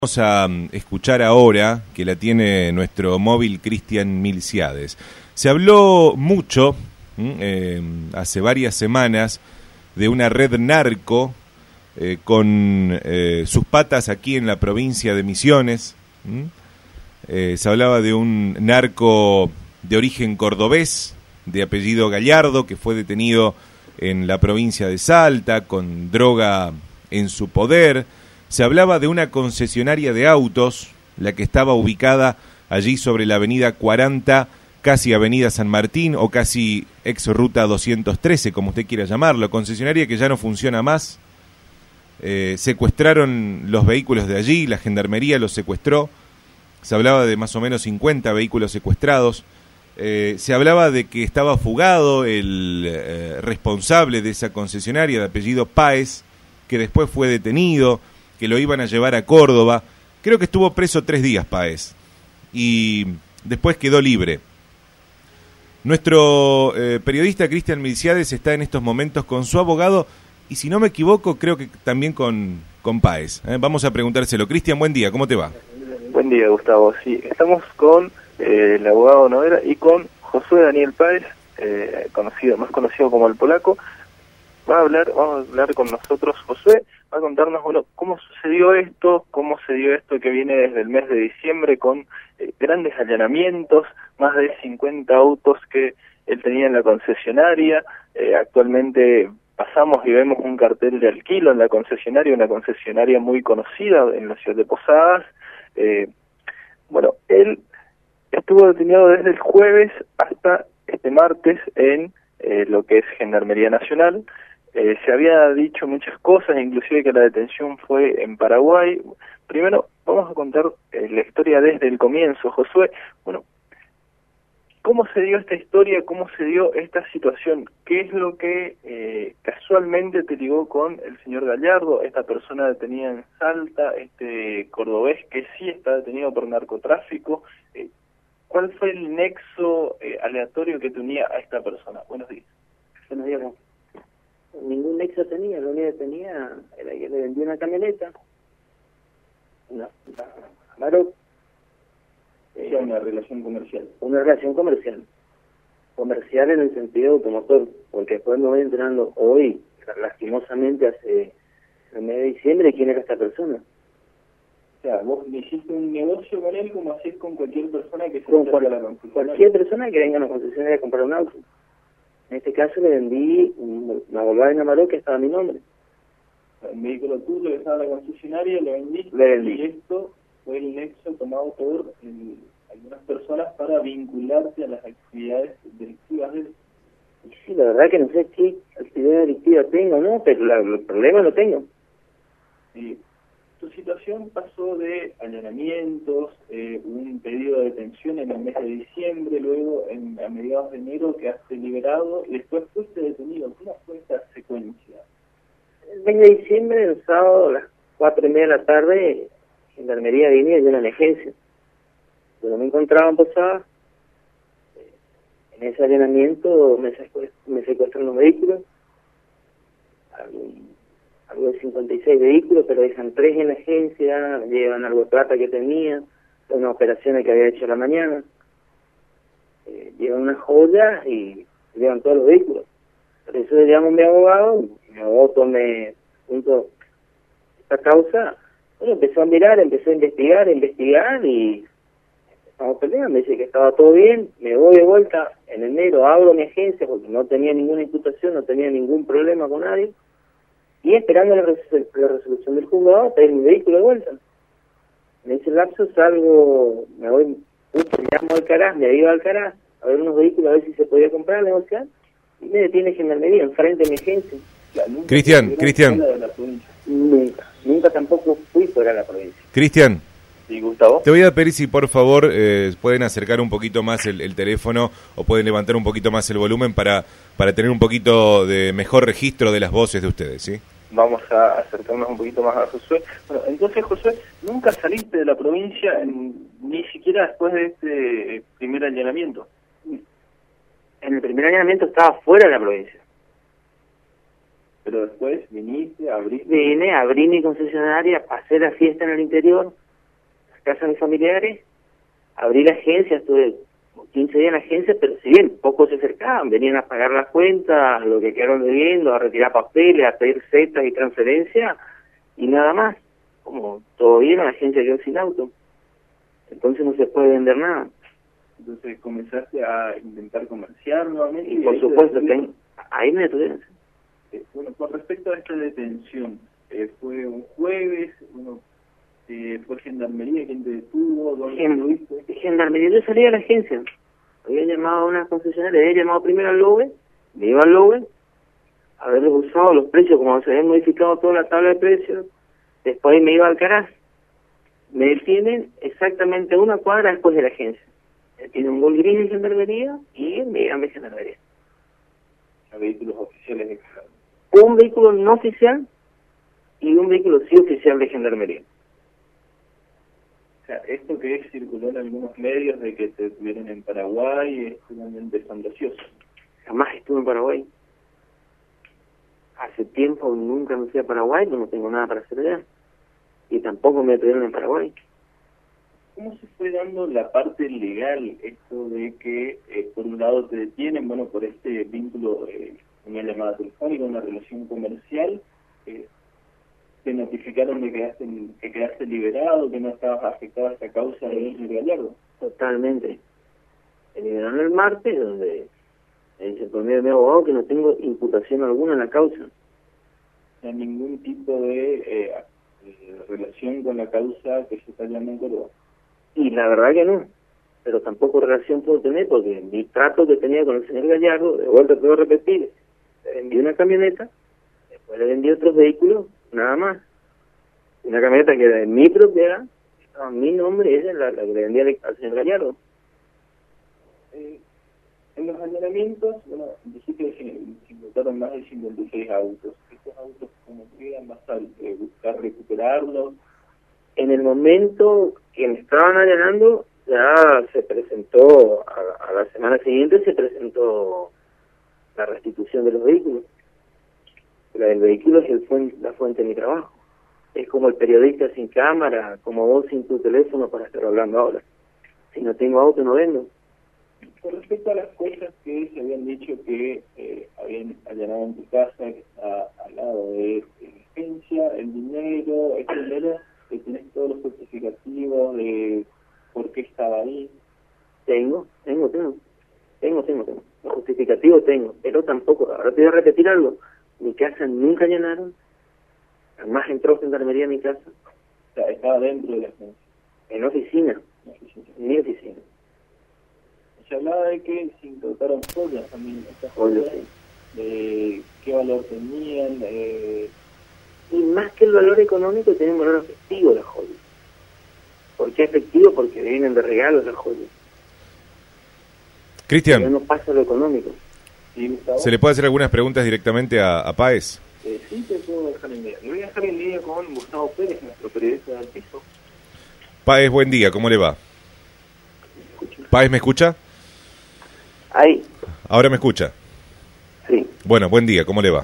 Vamos a escuchar ahora, que la tiene nuestro móvil Cristian Milciades. Se habló mucho hace varias semanas de una red narco con sus patas aquí en la provincia de Misiones. Se hablaba de un narco de origen cordobés, de apellido Gallardo, que fue detenido en la provincia de Salta con droga en su poder. Se hablaba de una concesionaria de autos, la que estaba ubicada allí sobre la avenida 40, casi avenida San Martín o casi ex ruta 213, como usted quiera llamarlo, concesionaria que ya no funciona más. Secuestraron los vehículos de allí, la gendarmería los secuestró. Se hablaba de más o menos 50 vehículos secuestrados. Se hablaba de que estaba fugado el responsable de esa concesionaria, de apellido Páez, que después fue detenido, que lo iban a llevar a Córdoba. Creo que estuvo preso 3 días Páez y después quedó libre. Nuestro periodista Cristian Milciades está en estos momentos con su abogado y, si no me equivoco, creo que también con Páez. Vamos a preguntárselo. Cristian, buen día, ¿cómo te va? Buen día, Gustavo. Sí, estamos con el abogado Noguera y con Josué Daniel Páez, más conocido como el Polaco. Vamos a hablar con nosotros. Josué va a contarnos, cómo sucedió esto, que viene desde el mes de diciembre con grandes allanamientos, más de 50 autos que él tenía en la concesionaria. Actualmente pasamos y vemos un cartel de alquilo en la concesionaria, una concesionaria muy conocida en la ciudad de Posadas. Él estuvo detenido desde el jueves hasta este martes en lo que es Gendarmería Nacional. Se había dicho muchas cosas, inclusive que la detención fue en Paraguay. Primero vamos a contar la historia desde el comienzo, Josué. ¿Cómo se dio esta historia? ¿Cómo se dio esta situación? ¿Qué es lo que casualmente te ligó con el señor Gallardo, esta persona detenida en Salta, este cordobés que sí está detenido por narcotráfico? ¿Cuál fue el nexo aleatorio que te unía a esta persona? Buenos días. Buenos días. Ningún nexo tenía, lo único que tenía era que le vendí una camioneta, una Amarok. Una relación comercial. Una relación comercial. Comercial en el sentido automotor, porque después me voy enterando hoy, lastimosamente hace el mes de diciembre, quién era esta persona. O sea, vos hiciste un negocio con él como hacés con cualquier persona que se con acerque a la concesionaria. Cualquier persona que venga a una concesionaria a comprar un auto. En este caso le vendí una Volkswagen Amarok que estaba a mi nombre. El vehículo tuyo que estaba en la concesionaria le vendí. Y esto fue el nexo tomado por algunas personas para vincularte a las actividades delictivas de él. Sí, la verdad que no sé qué actividad delictiva tengo, ¿no? Pero el problema lo tengo. Sí. Tu situación pasó de allanamientos, un pedido de detención en el mes de diciembre, luego a mediados de enero quedaste liberado y después fuiste detenido. ¿Cómo fue esta secuencia? El mes de diciembre, el sábado, a las 4:30 de la tarde, Gendarmería vine de una emergencia. Yo me encontraba en Posadas. En ese allanamiento me secuestran los vehículos. Algo de 56 vehículos, pero dejan 3 en la agencia, llevan algo de plata que tenía, unas operaciones que había hecho a la mañana, llevan unas joyas y llevan todos los vehículos. Por eso le llamo a mi abogado, y mi abogado tome junto esta causa. Empezó a mirar, empezó a investigar y empezamos a pelear. Me dice que estaba todo bien, me voy de vuelta en enero, abro mi agencia porque no tenía ninguna imputación, no tenía ningún problema con nadie. Y esperando la resolución del juzgado, a pedir mi vehículo de vuelta. En ese lapso salgo, me voy, llamo a Alcaraz, me iba a Alcaraz a ver unos vehículos, a ver si se podía comprar, negociar, y me detiene Gendarmería enfrente de mi agencia. Cristian. Nunca tampoco fui fuera de la provincia. Cristian. Sí, Gustavo. Te voy a pedir si por favor pueden acercar un poquito más el teléfono o pueden levantar un poquito más el volumen para tener un poquito de mejor registro de las voces de ustedes, ¿sí? Vamos a acercarnos un poquito más a Josué. Entonces, Josué, nunca saliste de la provincia, ni siquiera después de este primer allanamiento. En el primer allanamiento estaba fuera de la provincia. Pero después viniste, abriste... Vine, abrí mi concesionaria, pasé la fiesta en el interior, casa de mis familiares, abrí la agencia, estuve 15 días en la agencia, pero si bien pocos se acercaban, venían a pagar las cuentas, lo que quedaron debiendo, a retirar papeles, a pedir cetas y transferencias, y nada más. Como todo bien, la agencia quedó sin auto. Entonces no se puede vender nada. Entonces comenzaste a intentar comerciar nuevamente. Y por supuesto que ahí me detuvieron. Bueno, con respecto a esta detención, ¿fue un jueves? ¿Fue Gendarmería quien te detuvo? ¿Dónde estuviste? Gendarmería, yo salí a la agencia. Había llamado a una concesionaria, había llamado primero al Lowe, me iba al Lowe, a haberles usado los precios, como se había modificado toda la tabla de precios. Después me iba al Alcaraz. Me detienen exactamente una cuadra después de la agencia. Tiene un Gol gris de Gendarmería y me llevan de Gendarmería. A vehículos oficiales de Gendarmería. Un vehículo no oficial y un vehículo sí oficial de Gendarmería. O sea, esto que circuló en algunos medios de que te tuvieron en Paraguay es totalmente fantasioso. Jamás estuve en Paraguay. Hace tiempo nunca me fui a Paraguay, no tengo nada para hacer allá. Y tampoco me detuvieron en Paraguay. ¿Cómo se fue dando la parte legal, esto de que por un lado te detienen, bueno, por este vínculo, una llamada telefónica, una relación comercial, te notificaron de que quedaste liberado, que no estabas afectado a esta causa del señor Gallardo? Totalmente. Me liberaron el martes, donde me dice por medio de mi abogado que no tengo imputación alguna en la causa. O sea, ningún tipo de relación con la causa que se está llamando en Córdoba. Y la verdad que no, pero tampoco relación puedo tener porque mi trato que tenía con el señor Gallardo, de vuelta te voy a repetir, le vendí una camioneta, después le vendí otros vehículos, nada más. Una camioneta que era de mi propiedad, estaba en mi nombre, ella es la que le vendía al señor Gallardo. En los allanamientos, bueno, dijiste que se incautaron más de 56 autos. ¿Estos autos cómo quedan? ¿Vas a buscar recuperarlos? En el momento que me estaban allanando, ya se presentó, a la semana siguiente se presentó la restitución de los vehículos. La del vehículo es la fuente de mi trabajo. Es como el periodista sin cámara, como vos sin tu teléfono para estar hablando ahora. Si no tengo auto, no vendo. Con respecto a las cosas que se habían dicho que habían allanado en tu casa, que está al lado de la agencia, el dinero, que tienes todos los certificativos de por qué estaba ahí. Tengo. Los justificativos tengo, pero tampoco, ahora te voy a repetir algo. Mi casa nunca allanaron, jamás entró Gendarmería a mi casa. O sea, estaba dentro de la agencia. En oficina, en mi oficina. Se hablaba de que se incautaron joyas también. Estas Joyas, joyas, sí. de qué valor tenían. Y más que el valor económico, tienen valor afectivo las joyas. ¿Por qué afectivo? Porque vienen de regalos las joyas. Cristian, ya no pasa lo económico. ¿Sí, ¿se le puede hacer algunas preguntas directamente a Páez? Sí, te puedo dejar en línea. Le voy a dejar en línea con Gustavo Pérez, nuestro periodista del piso. Páez, buen día, ¿cómo le va? Páez, ¿me escucha? Ahí. Ahora me escucha. Sí. Bueno, buen día, ¿cómo le va?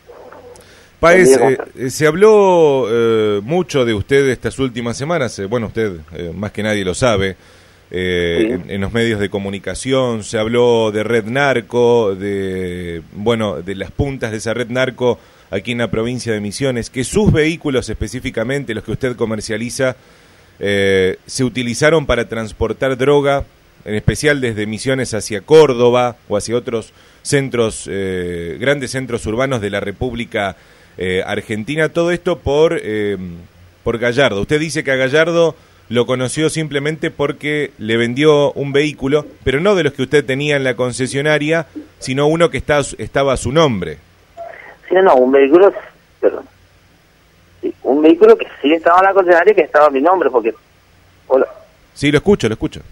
Páez, se habló mucho de usted estas últimas semanas, bueno, usted más que nadie lo sabe, sí. en los medios de comunicación, se habló de red narco, de las puntas de esa red narco aquí en la provincia de Misiones, que sus vehículos específicamente, los que usted comercializa, se utilizaron para transportar droga, en especial desde Misiones hacia Córdoba o hacia otros centros, grandes centros urbanos de la República Argentina, todo esto por Gallardo. Usted dice que a Gallardo lo conoció simplemente porque le vendió un vehículo, pero no de los que usted tenía en la concesionaria, sino uno que estaba a su nombre. Sí, no, un vehículo, perdón. Sí, un vehículo que sí estaba en la concesionaria y que estaba a mi nombre, porque... Hola. Sí, lo escucho.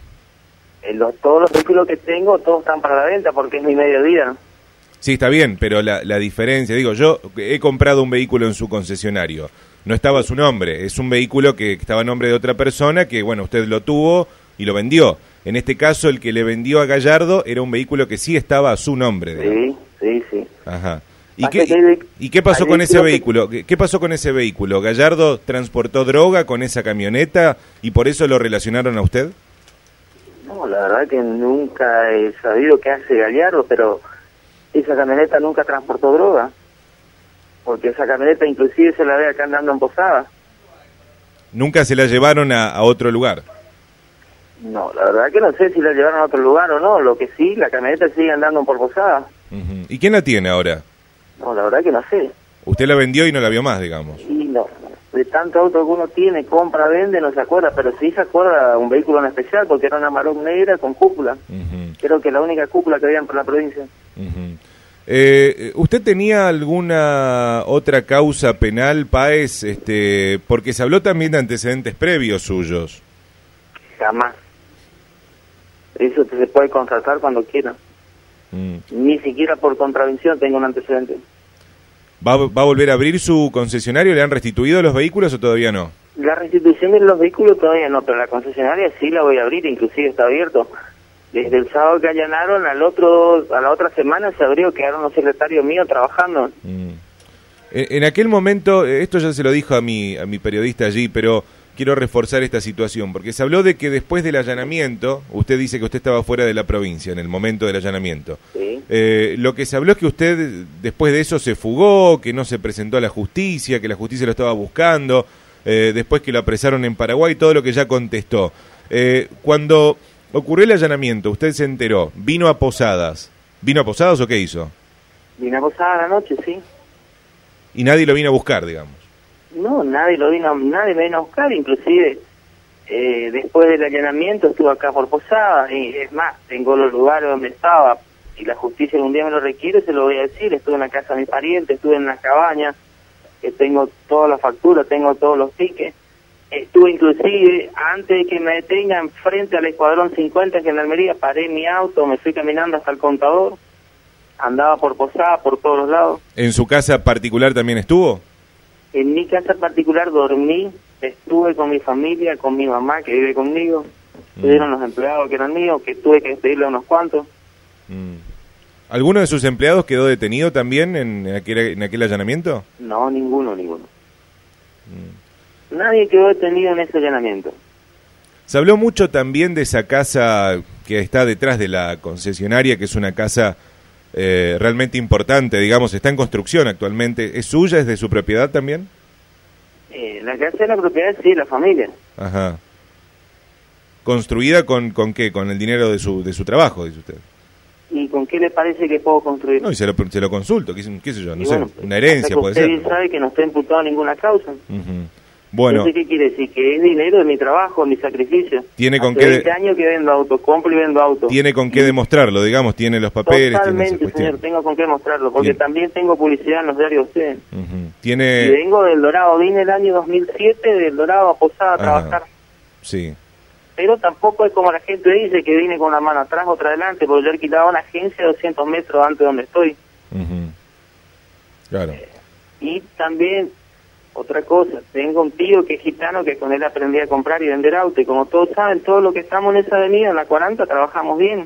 Todos los vehículos que tengo, todos están para la venta porque es mi medio de vida. Sí, está bien, pero la diferencia, digo, yo he comprado un vehículo en su concesionario, no estaba a su nombre, es un vehículo que estaba a nombre de otra persona que, bueno, usted lo tuvo y lo vendió. En este caso, el que le vendió a Gallardo era un vehículo que sí estaba a su nombre. Sí. Ajá. ¿Y qué pasó con ese vehículo? ¿Qué pasó con ese vehículo? ¿Gallardo transportó droga con esa camioneta y por eso lo relacionaron a usted? No, la verdad que nunca he sabido qué hace Gallardo, pero esa camioneta nunca transportó droga, porque esa camioneta inclusive se la ve acá andando en Posada. ¿Nunca se la llevaron a otro lugar? No, la verdad que no sé si la llevaron a otro lugar o no, lo que sí, la camioneta sigue andando por Posada. Uh-huh. ¿Y quién la tiene ahora? No, la verdad que no sé. ¿Usted la vendió y no la vio más, digamos? Sí, no, de tanto auto que uno tiene, compra, vende, no se acuerda, pero sí se acuerda un vehículo en especial, porque era una Amarok negra con cúpula. Uh-huh. Creo que la única cúpula que había por la provincia. Uh-huh. ¿Usted tenía alguna otra causa penal, Páez? Porque se habló también de antecedentes previos suyos. Jamás. Eso se puede contratar cuando quiera. Ni siquiera por contravención tengo un antecedente. ¿Va a volver a abrir su concesionario? ¿Le han restituido los vehículos o todavía no? La restitución de los vehículos todavía no, pero la concesionaria sí la voy a abrir, inclusive está abierto. Desde el sábado que allanaron, a la otra semana se abrió, quedaron los secretarios míos trabajando. En aquel momento, esto ya se lo dijo a mi periodista allí, pero quiero reforzar esta situación, porque se habló de que después del allanamiento, usted dice que usted estaba fuera de la provincia en el momento del allanamiento. Sí. Lo que se habló es que usted después de eso se fugó, que no se presentó a la justicia, que la justicia lo estaba buscando, después que lo apresaron en Paraguay, todo lo que ya contestó. Cuando ocurrió el allanamiento, usted se enteró, ¿vino a Posadas? ¿Vino a Posadas o qué hizo? Vine a Posadas a la noche, sí. Y nadie lo vino a buscar, digamos. No, nadie me vino a buscar, inclusive después del allanamiento estuve acá por Posadas, y es más, tengo los lugares donde estaba, si la justicia algún día me lo requiere, se lo voy a decir. Estuve en la casa de mi pariente, estuve en la cabaña, tengo todas las facturas, tengo todos los tickets. Estuve inclusive, antes de que me detengan, frente al Escuadrón 50 en Gendarmería, paré mi auto, me fui caminando hasta el Contador, andaba por Posadas, por todos los lados. ¿En su casa particular también estuvo? En mi casa particular dormí, estuve con mi familia, con mi mamá que vive conmigo, estuvieron los empleados que eran míos, que tuve que despedirle a unos cuantos. ¿Alguno de sus empleados quedó detenido también en aquel allanamiento? No, ninguno. Nadie quedó detenido en ese allanamiento. Se habló mucho también de esa casa que está detrás de la concesionaria, que es una casa realmente importante, digamos, está en construcción actualmente. ¿Es suya, es de su propiedad también? La casa es la propiedad, sí, de la familia. Ajá. ¿Construida con qué? ¿Con el dinero de su trabajo, dice usted? ¿Y con qué le parece que puedo construir? No, y se lo consulto, qué sé yo, no sé, bueno, una herencia puede ser. Usted sabe que no está imputado a ninguna causa. Bueno. Entonces, ¿qué quiere decir? Que es dinero de mi trabajo, mi sacrificio. Tiene con Hace 20 años que vendo auto, compro y vendo auto. Tiene con qué demostrarlo, digamos, tiene los papeles. Totalmente, tiene señor, tengo con qué mostrarlo, porque también tengo publicidad en los diarios de ustedes. Tiene... Y vengo del Dorado, vine el año 2007 del Dorado a Posada a trabajar. Sí. Pero tampoco es como la gente dice, que vine con una mano atrás, otra adelante, porque yo alquilaba una agencia de 200 metros antes de donde estoy. Claro. Y también, otra cosa, tengo un tío que es gitano, que con él aprendí a comprar y vender auto, y como todos saben, todos los que estamos en esa avenida, en la 40, trabajamos bien.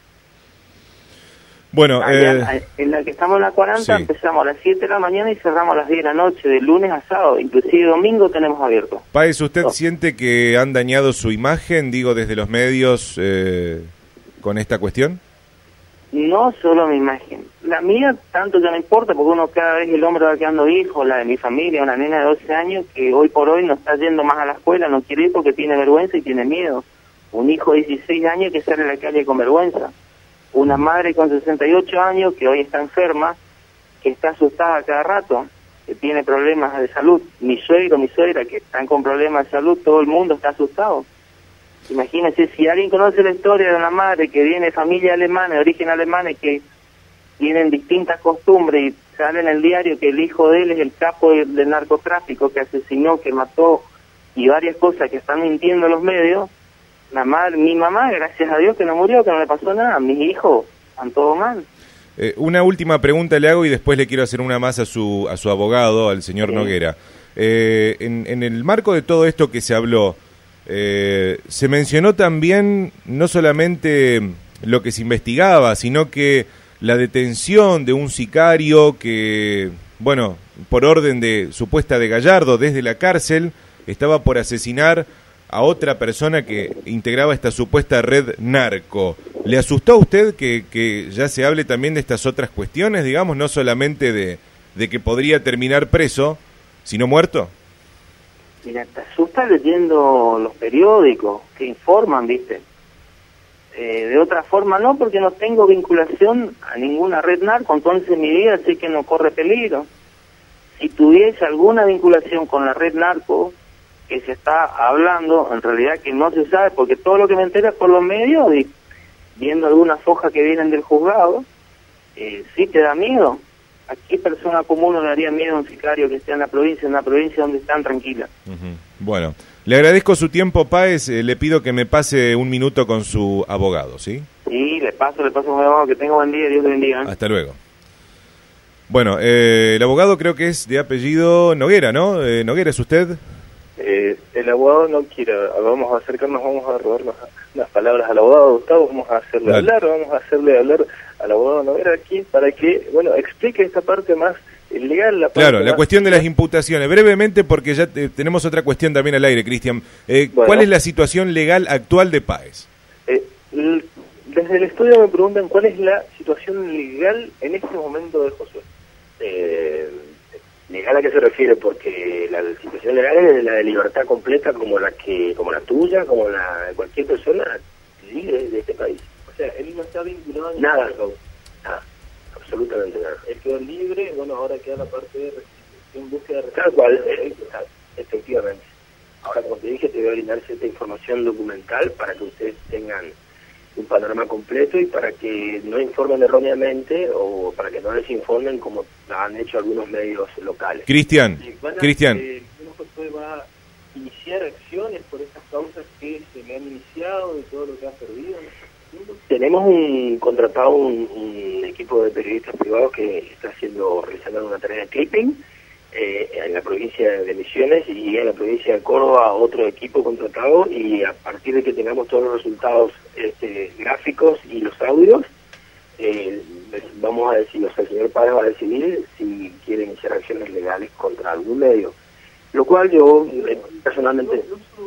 Bueno, en la que estamos en la 40, sí. Empezamos a las 7 de la mañana y cerramos a las 10 de la noche, de lunes a sábado, inclusive domingo tenemos abierto. Páez, ¿usted siente que han dañado su imagen, digo, desde los medios con esta cuestión? No solo mi imagen, la mía tanto ya no importa, porque uno cada vez el hombre va quedando viejo, la de mi familia, una nena de 12 años que hoy por hoy no está yendo más a la escuela, no quiere ir porque tiene vergüenza y tiene miedo. Un hijo de 16 años que sale a la calle con vergüenza. Una madre con 68 años que hoy está enferma, que está asustada cada rato, que tiene problemas de salud. Mi suegro, mi suegra, que están con problemas de salud, todo el mundo está asustado. Imagínense, si alguien conoce la historia de una madre que viene de familia alemana, de origen alemán, que tienen distintas costumbres y sale en el diario que el hijo de él es el capo del narcotráfico, que asesinó, que mató y varias cosas que están mintiendo los medios. Mi mamá, gracias a Dios que no murió, que no le pasó nada. Mis hijos están todo mal. Una última pregunta le hago y después le quiero hacer una más a su abogado, al señor Noguera. En el marco de todo esto que se habló, se mencionó también no solamente lo que se investigaba, sino que la detención de un sicario que, bueno, por orden de supuesta de Gallardo, desde la cárcel, estaba por asesinar a otra persona que integraba esta supuesta red narco. ¿Le asustó a usted que ya se hable también de estas otras cuestiones, digamos, no solamente de que podría terminar preso, sino muerto? Mira, te asusta leyendo los periódicos que informan, ¿viste? De otra forma no, porque no tengo vinculación a ninguna red narco, entonces en mi vida sé que no corre peligro. Si tuviese alguna vinculación con la red narco que se está hablando, en realidad que no se sabe, porque todo lo que me entera por los medios y viendo algunas hojas que vienen del juzgado, sí te da miedo. ¿A qué persona común no le daría miedo a un sicario que esté en una provincia donde están tranquilas? Bueno, le agradezco su tiempo, Páez, le pido que me pase un minuto con su abogado, ¿sí? Sí, le paso con mi abogado, que tenga buen día, Dios te bendiga. Hasta luego. Bueno, el abogado creo que es de apellido Noguera, ¿no? ¿Noguera es usted? El abogado no quiere, vamos a acercarnos, vamos a robarnos las palabras al abogado Gustavo, vamos a hacerle hablar al abogado Noguera aquí para que, bueno, explique esta parte más legal. Claro, la cuestión de las imputaciones, brevemente porque ya tenemos otra cuestión también al aire, Cristian. ¿Cuál es la situación legal actual de Páez? Desde el estudio me preguntan cuál es la situación legal en este momento de Josué. ¿Legal a qué se refiere? Porque la situación legal es la de libertad completa como la tuya, como la de cualquier persona libre de este país. O sea, él no está vinculado a nada, absolutamente nada. Él quedó libre, bueno, ahora queda la parte de restitución, búsqueda de tal cual, efectivamente. Ahora, como te dije, te voy a brindar cierta información documental para que ustedes tengan un panorama completo y para que no informen erróneamente o para que no les informen como han hecho algunos medios locales. Cristian, Josué va a iniciar acciones por estas causas que se le han iniciado y todo lo que ha perdido. Tenemos contratado un equipo de periodistas privados que está realizando una tarea de clipping en la provincia de Misiones y en la provincia de Córdoba otro equipo contratado, y a partir de que tengamos todos los resultados gráficos y los audios, vamos a decir, o sea, el señor Páez va a decidir si quiere iniciar acciones legales contra algún medio, lo cual yo personalmente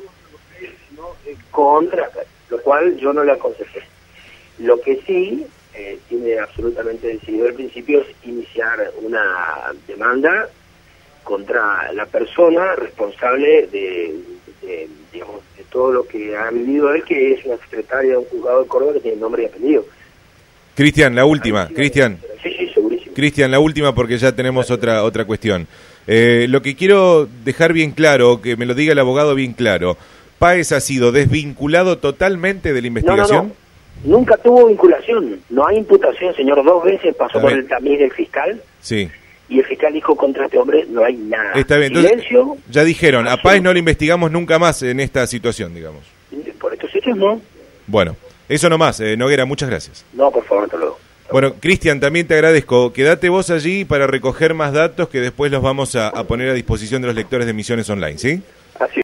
lo cual yo no le aconsejé. Lo que sí tiene absolutamente decidido al principio es iniciar una demanda contra la persona responsable de todo lo que ha vivido él, que es una secretaria de un juzgado de Córdoba que tiene nombre y apellido. Cristian, la última, Cristian. Sí, segurísimo. Cristian, la última porque ya tenemos otra cuestión. Lo que quiero dejar bien claro, que me lo diga el abogado bien claro, ¿Páez ha sido desvinculado totalmente de la investigación? No. Nunca tuvo vinculación, no hay imputación, señor. 2 veces pasó por el tamiz del fiscal. Sí. Y el fiscal dijo contra este hombre no hay nada. Está bien, silencio. Entonces, ya dijeron, a Páez no le investigamos nunca más en esta situación, digamos. Por estos hechos no. Bueno, eso nomás, Noguera, muchas gracias. No, por favor, hasta luego. Bueno, Cristian, también te agradezco. Quédate vos allí para recoger más datos que después los vamos a poner a disposición de los lectores de Misiones Online, ¿sí? Así